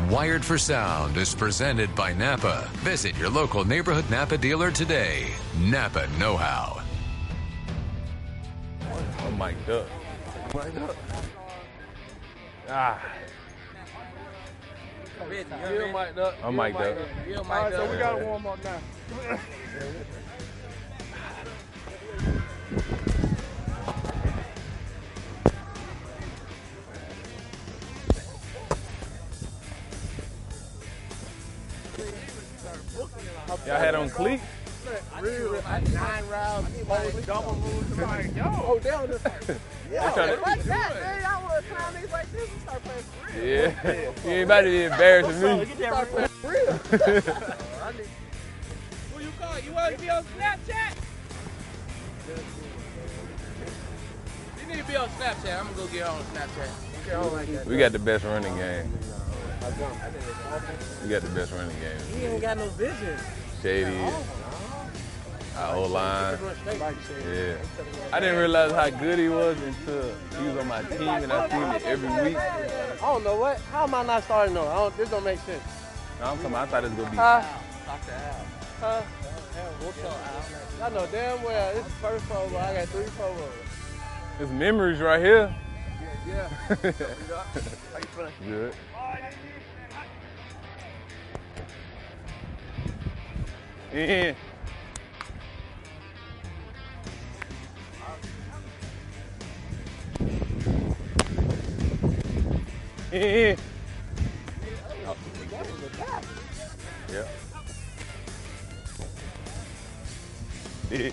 Wired for Sound is presented by Napa. Visit your local neighborhood Napa dealer today. Napa Know-How. I'm mic'd up. Ah. You're mic'd up. I'm mic'd up. You're mic'd All right, up. so we got to warm up now. Y'all had on cleats? Real, like 9 rounds, double moves. Like, yo. Oh, down this. Yo, like that, man. Y'all want to clown these like this and start playing for real. Yeah. You ain't about to be embarrassing me. Start playing for real. Who you call? You want to be on Snapchat? You need to be on Snapchat. I'm going to go get on Snapchat. We got the best running game. We got the best running game. He ain't got no vision. Shady. Our whole line. Yeah. I didn't realize how good he was until he was on my team and I seen it every week. I don't know what. How am I not starting though? This don't make sense. No, I'm talking about, I thought it was going to be. Huh? I know damn well this is first Pro Bowl. I got 3 Pro Bowls. There's memories right here. Yeah. How you feeling? Good. Yeah. Yeah. Yep. Yeah.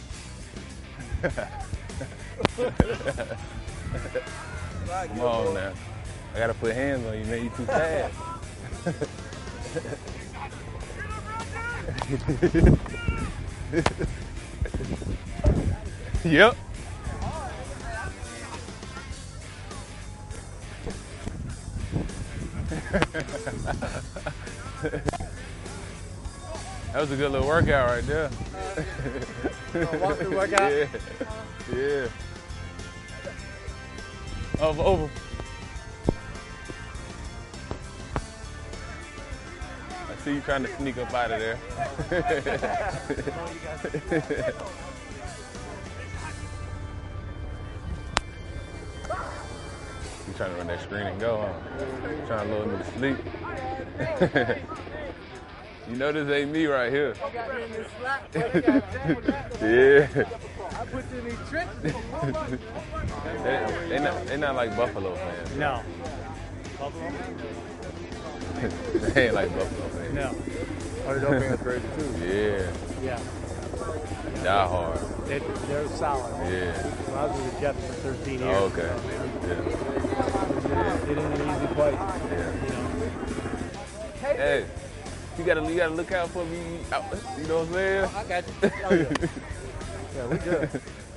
Come on now. I gotta put hands on you, man. You too fast. Yep. That was a good little workout right there. Walk through workout? Yeah. Yeah. Over. I see you trying to sneak up out of there. You trying to run that screen and go, huh? You trying to lull me to sleep. You know this ain't me right here. Yeah. I put you in these trenches. They not like Buffalo fans. No. Buffalo? They ain't like Buffalo fans. No. Oh, those fans crazy too. Yeah. Yeah. Die hard. They're solid. Yeah. Well, I was with the Jets for 13 years. Oh, okay. Yeah. It ain't an easy play. Yeah. Hey, you gotta look out for me. You know what I'm saying? I got you. Oh, yeah. Yeah, we good.